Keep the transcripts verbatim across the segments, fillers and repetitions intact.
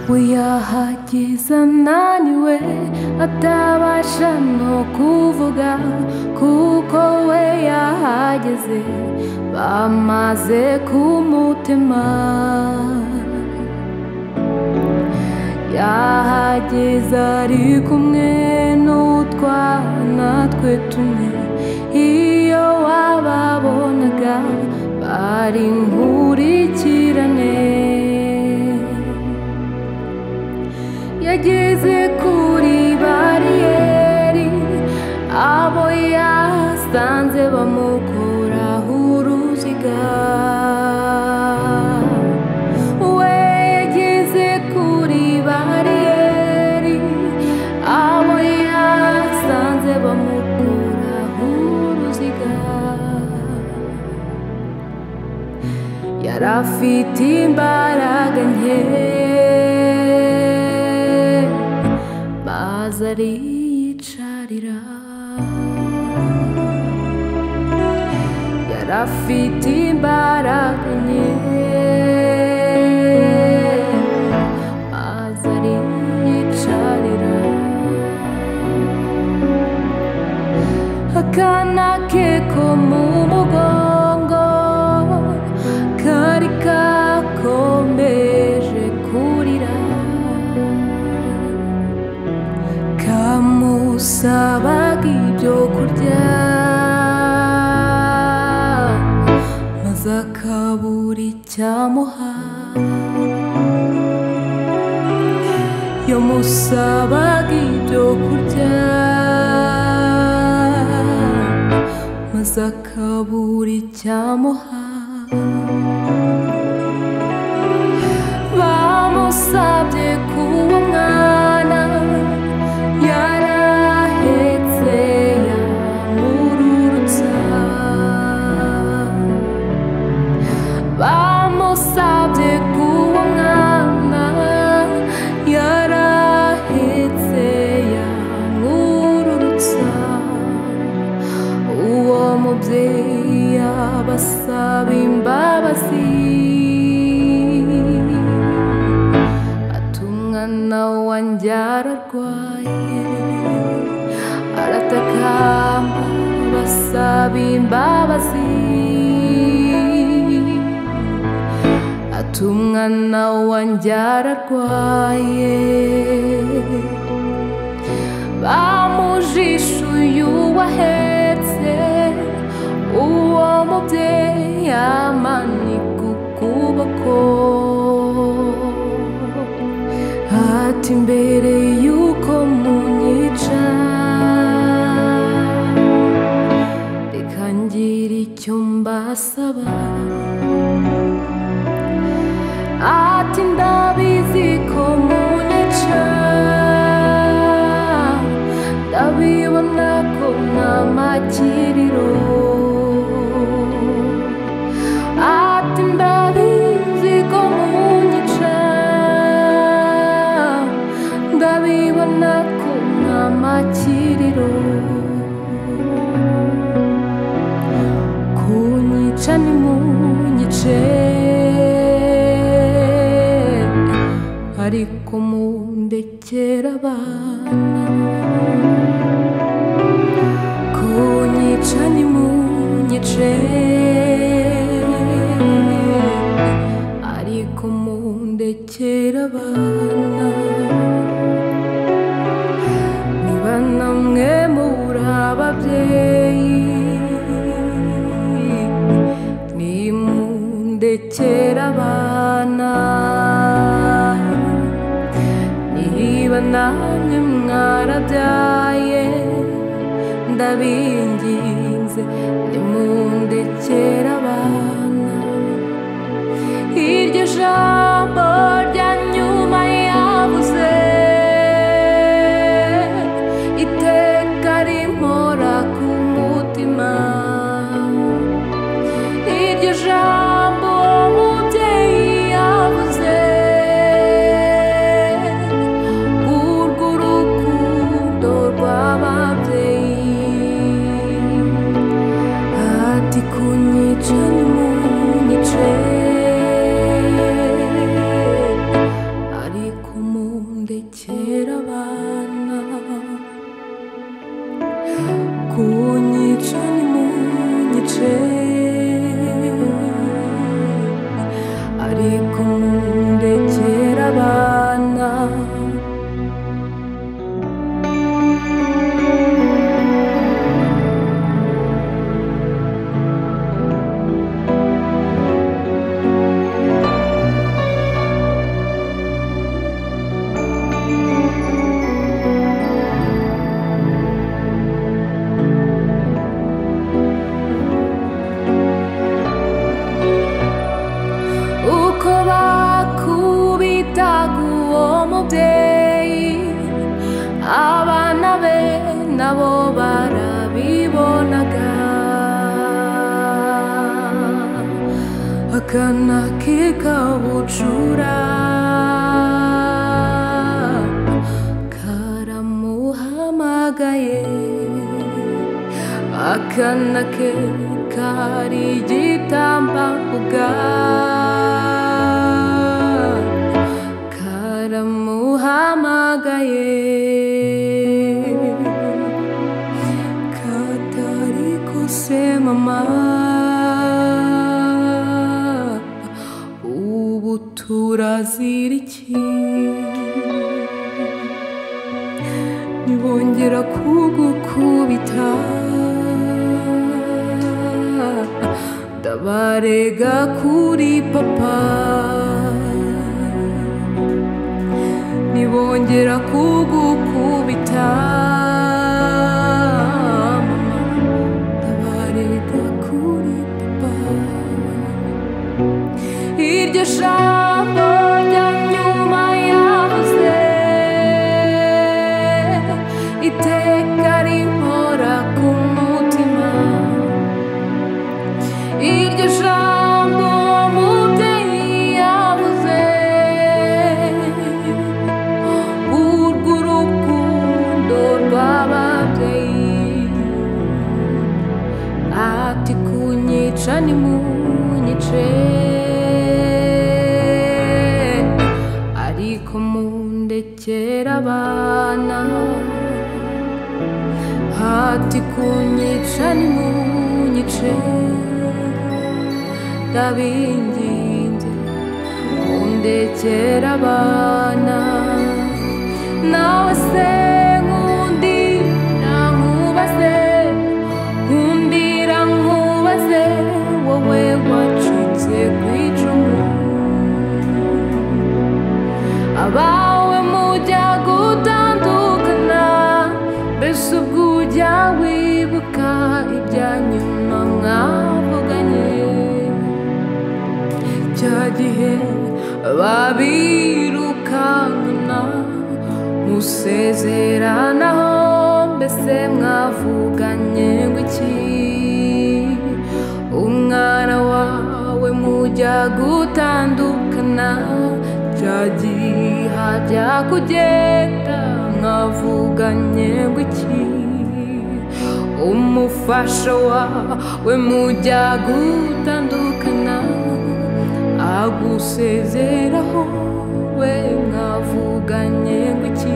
uyahageze ananiwe atabasha no kuvuga kuko we yahageze bamaze kumutema yahageze ari kumwe n'utwana twe tune iyo wababonaga bari nkurikirane yageze kuri bariyeri abo yasanze bamukoraho uruziga we yageze kuri bariyeri abo yasanze bamukoraho uruziga yari afite imbaraga nke maze ariyicarira yari afite imbaraga nke maze ariyicarira akana ke ko mu mugongo kari kakomeje kurira kamusabaga ibyo kurya maze akabura icyamuha yamusabaga ibyo kurya maze akabura icyamuha bamusabye kuba umwana yarahetse yamururutsa bamusabye kuba umwana yarahetse yamururutsa uwo mubyeyi abasaba imbabazi umwana wanjye ararwaye aratakamba basaba imbabazi ati umwana wanjye ararwaye bamujishuye uwahetse uwo mubyeyi amanika ukuboko ati mbere yuko munyica reka ngire icyo mbasaba ati ndabizi ko munyica ndabibona ko nta makiriro ati ndabizi ko munyica ndabibona ko nta makiriro kunyica nimunyice ariko mundekere abana kunyica nimunyice ariko mundekere abana niba namwe muri ababyeyi nimundekere abana niba namwe mwarabyaye ndabinginze nimundekere abana iryo jambo rya nyuma yavuze iteka rimpora ku mutima iryo jambo umubyeyi yavuze urwo urukundo rw'ababyeyi ati kunyica nimunyice umubyeyi abana be nabo barabibonaga akana kikabucura karamuhamagaye akana ke kari igitambambuga karamuhamagaye katari kose mama ubu turazira iki ntibongera kugukubita ndabarega kuri papa ntibongera kugukubita mama ndabarega kuri papa iryo jambo rya nyuma yavuze iteka rimpora ku mutima iryo jambo umubyeyi yavuze urwo urukundo rw'ababyeyi ati kunyica nimunyice ariko mundekera abana ati kunyica nimunyice ndabinginze mundekera abana nawe se nkundira nkubaze nkundira nkubaze wowe wacitse ku icumu abawe mujya gutandukana mbese ubwo ujya wibuka ibya nyuma mwavuganye cya gihe babirukankana musezeranaho mbese mwavuganye ngo iki umwana wawe mujya gutandukana cya gihe hajya kugenda mwavuganye ngo iki umufasha wawe mujya gutandukana agusezeraho we mwavuganye ngo iki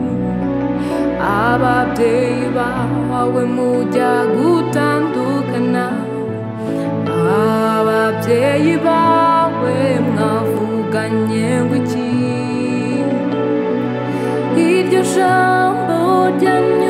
ababyeyi bawe mujya gutandukana ababyeyi bawe mwavuganye ngo iki iryo jambo rya